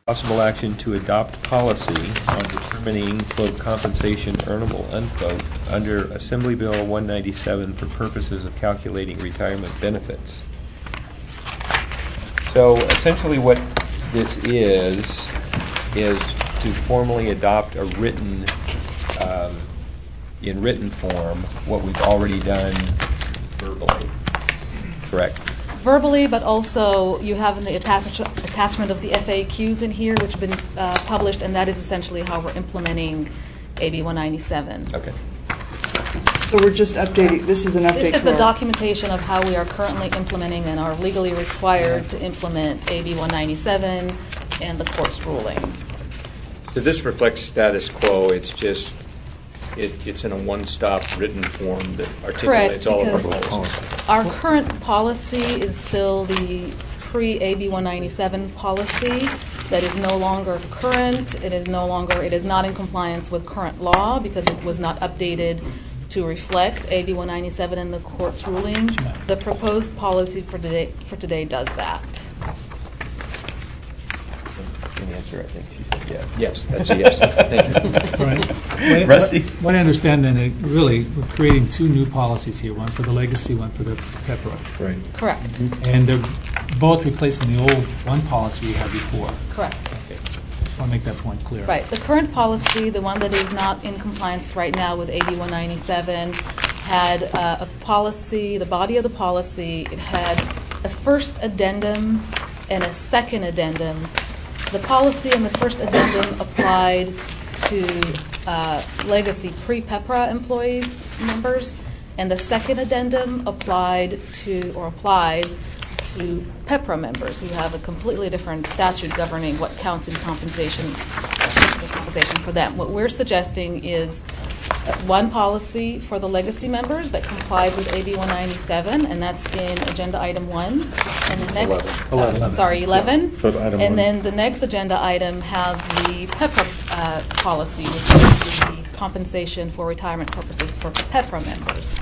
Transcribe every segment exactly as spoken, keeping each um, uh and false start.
Possible action to adopt policy on determining, quote, compensation earnable, unquote, under Assembly Bill one ninety-seven for purposes of calculating retirement benefits. So essentially what this is, is to formally adopt a written, um, in written form, what we've already done verbally. Correct? Verbally, but also you have in the attach- attachment of the F A Qs in here, which have been uh, published, and that is essentially how we're implementing A B one ninety-seven. Okay. So we're just updating, this is an update This is to the our- documentation of how we are currently implementing and are legally required to implement A B one ninety-seven and the court's ruling. So this reflects status quo. It's just, it, it's in a one-stop written form that articulates Correct, all of our because goals. our current policy is still the pre-A B one ninety-seven policy that is no longer current. It is no longer, it is not in compliance with current law because it was not updated to reflect A B one ninety-seven in the court's ruling. The proposed policy for today, for today does that. An answer, I think she said yes. Yes, that's a yes. Thank you. Right. What, Rusty? What, what I understand then, it really, we're creating two new policies here, one for the legacy, one for the PEPRA. Right. Correct. And they're both replacing the old one policy we had before. Correct. Just want to make that point clear. Right. The current policy, the one that is not in compliance right now with A B one ninety-seven, had uh, a policy, the body of the policy, it had a first addendum and a second addendum. The policy in the first addendum applied to uh, legacy pre-PEPRA employees, members, and the second addendum applied to, or applies to PEPRA members who have a completely different statute governing what counts in compensation, compensation for them. What we're suggesting is one policy for the legacy members that complies with A B one ninety-seven, and that's in agenda item one. And the next, uh, I'm sorry, eleven. But item and one. then the next agenda item has the PEPRA uh, policy, which is the compensation for retirement purposes for PEPRA members.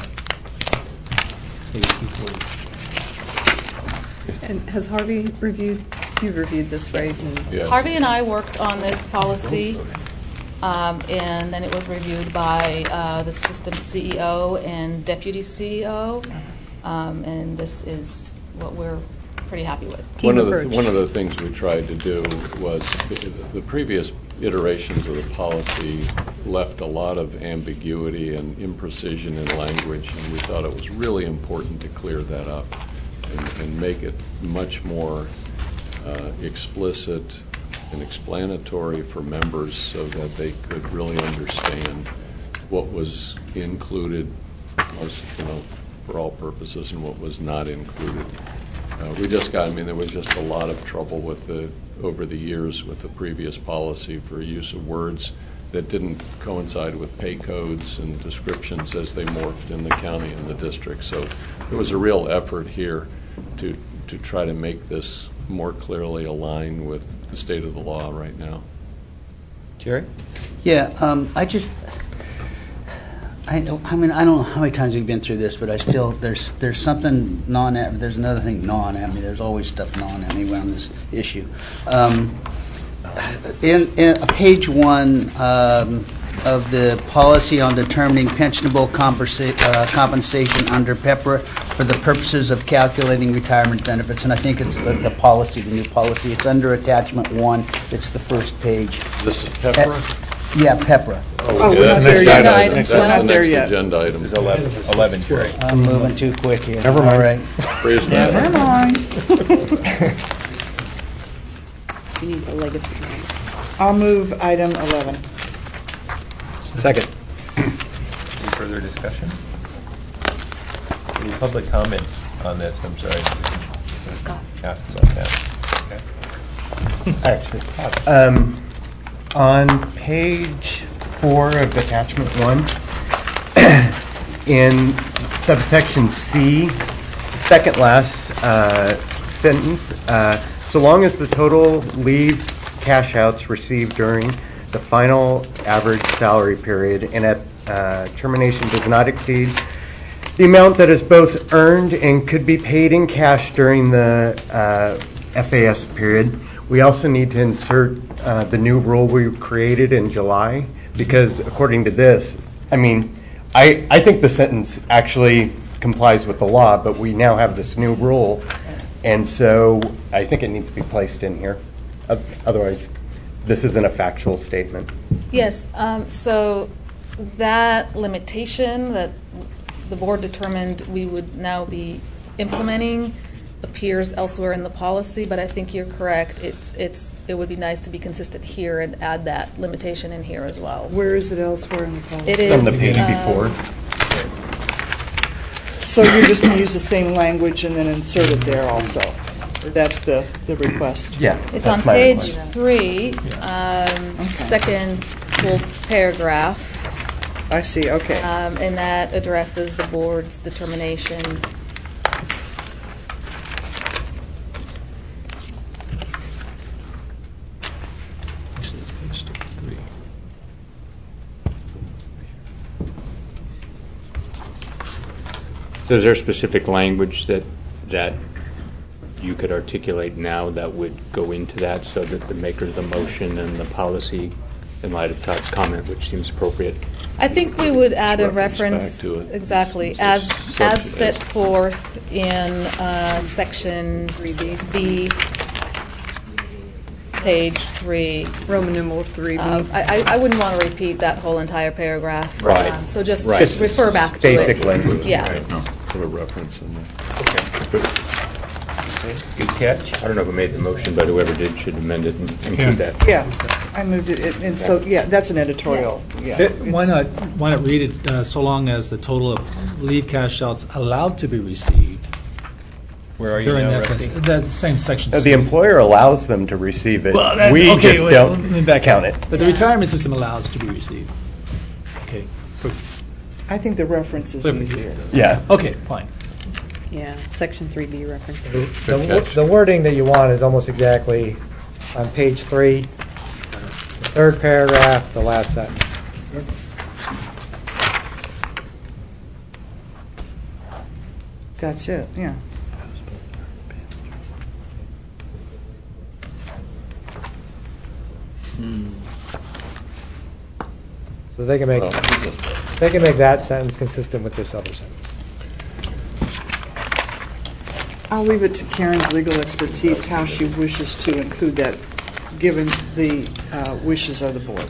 And has Harvey reviewed, you've reviewed this, right? And Yes. Harvey and I worked on this policy, um, and then it was reviewed by uh, the system C E O and deputy C E O, um, and this is what we're pretty happy with. Team One of the approach. one of the things we tried to do was the, the previous iterations of the policy left a lot of ambiguity and imprecision in language, and we thought it was really important to clear that up and, and make it much more uh, explicit and explanatory for members so that they could really understand what was included, most, you know, for all purposes, and what was not included. Uh, we just got, I mean, there was just a lot of trouble with the, over the years with the previous policy for use of words that didn't coincide with pay codes and descriptions as they morphed in the county and the district. So there was a real effort here to, to try to make this more clearly aligned with the state of the law right now. Jerry? Yeah, um, I just, I, don't- I mean, I don't know how many times we've been through this, but I still, there's there's something gnawing at me. There's another thing gnawing at me. There's always stuff gnawing at me around this issue. Um, in, in page one um, of the policy on determining pensionable compensa- uh, compensation under PEPRA for the purposes of calculating retirement benefits, and I think it's the, the policy, the new policy. It's under attachment one. It's the first page. This is PEPRA? Yeah, PEPRA. Oh, we're that's not there the yet. next item. That's That's not the there next yet. agenda item. This is eleven, eleven, Jerry. I'm moving too quick here. Never mind. All right. Freeze that. Never mind. you need the legacy. I'll move item eleven. Second. Any further discussion? Any public comment on this? I'm sorry. Scott. Ask about that. Okay. Actually, um, on page four of attachment one, in subsection C, second last uh, sentence, uh, so long as the total leave cash outs received during the final average salary period and at uh, termination does not exceed the amount that is both earned and could be paid in cash during the uh, F A S period, we also need to insert uh, the new rule we created in July, because according to this, I mean, I, I think the sentence actually complies with the law, but we now have this new rule, and so I think it needs to be placed in here. O- Otherwise, this isn't a factual statement. Yes, um, so that limitation that the board determined we would now be implementing appears elsewhere in the policy, but I think you're correct. It's, it's, it would be nice to be consistent here and add that limitation in here as well. Where is it elsewhere in the policy? It is. From the page um, before. So you're just going to use the same language and then insert it there also? That's the, the request? Yeah. It's that's on my page request. three, um, second full paragraph, I see, okay. um, and that addresses the board's determination. Actually, it's page three. So is there specific language that, that you could articulate now that would go into that so that the maker of the motion and the policy, in light of Todd's comment, which seems appropriate? I think we would add a Reference back reference, to it. exactly, It's as, such- as set as- forth in uh, section B, page three. Roman numeral three B. Um, I, I I wouldn't want to repeat that whole entire paragraph. Right. Um, So just Right. just refer back to it. Basic language. Yeah. Put a reference in there. Good catch. I don't know who made the motion, but whoever did should amend it and include that. Yeah, I moved it, and so, yeah, that's an editorial, yeah. Eh, Why not, why not read it, uh, so long as the total of leave cash outs allowed to be received Where are you during now, that, Rusty? that same section. Uh, The employer allows them to receive it. Well, that- We okay, just wait, let me don't back count up. it. But the Yeah. retirement system allows to be received. Okay, for- I think the reference is Flip it. easier. Yeah. okay, fine. Yeah, section three B reference. The Good wo- catch. the wording that you want is almost exactly on page three, third paragraph, the last sentence. That's it, yeah. So they can make, Well, they can make that sentence consistent with this other sentence. I'll leave it to Karen's legal expertise, how she wishes to include that, given the uh, wishes of the board.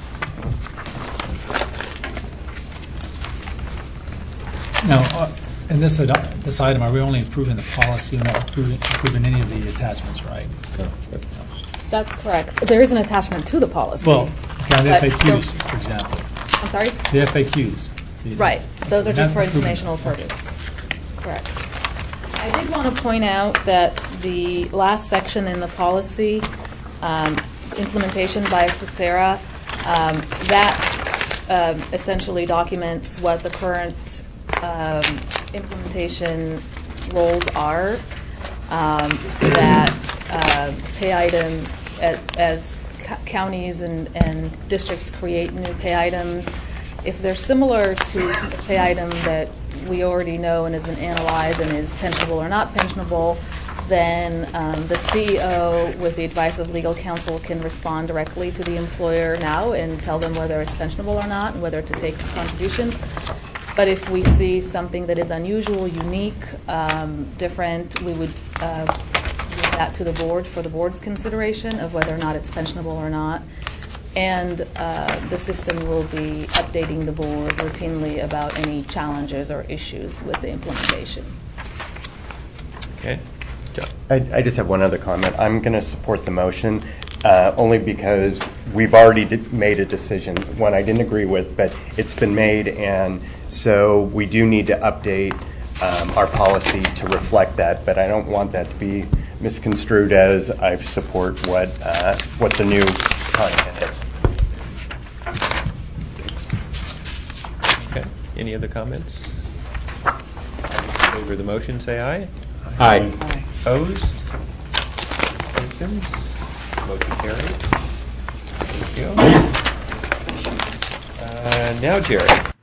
Now, uh, in this, ad- this item, are we only approving the policy, we're not approving, approving any of the attachments, right? That's correct. There is an attachment to the policy. Well, okay, the But F A Qs, for example, I'm sorry? the F A Qs. the- Right, those are just for Not approving. informational purpose. Correct. I did want to point out that the last section in the policy, um, implementation by Cicera, um, that um, essentially documents what the current um, implementation roles are, um, that uh, pay items, a- as co- counties and and districts create new pay items, if they're similar to a pay item that we already know and has been analyzed and is pensionable or not pensionable, then um, the C E O, with the advice of legal counsel, can respond directly to the employer now and tell them whether it's pensionable or not and whether to take contributions. But if we see something that is unusual, unique, um, different, we would uh, give that to the board for the board's consideration of whether or not it's pensionable or not. And uh, the system will be updating the board routinely about any challenges or issues with the implementation. Okay. I, I just have one other comment. I'm going to support the motion uh, only because we've already did, made a decision, one I didn't agree with, but it's been made, and so we do need to update um, our policy to reflect that, but I don't want that to be misconstrued as I support what, uh, what the new content is. Okay. Any other comments? All in favor of the motion, say aye. Aye. Aye. Opposed? Abstentions? Motion carried. Thank you. Uh, Now, Jerry.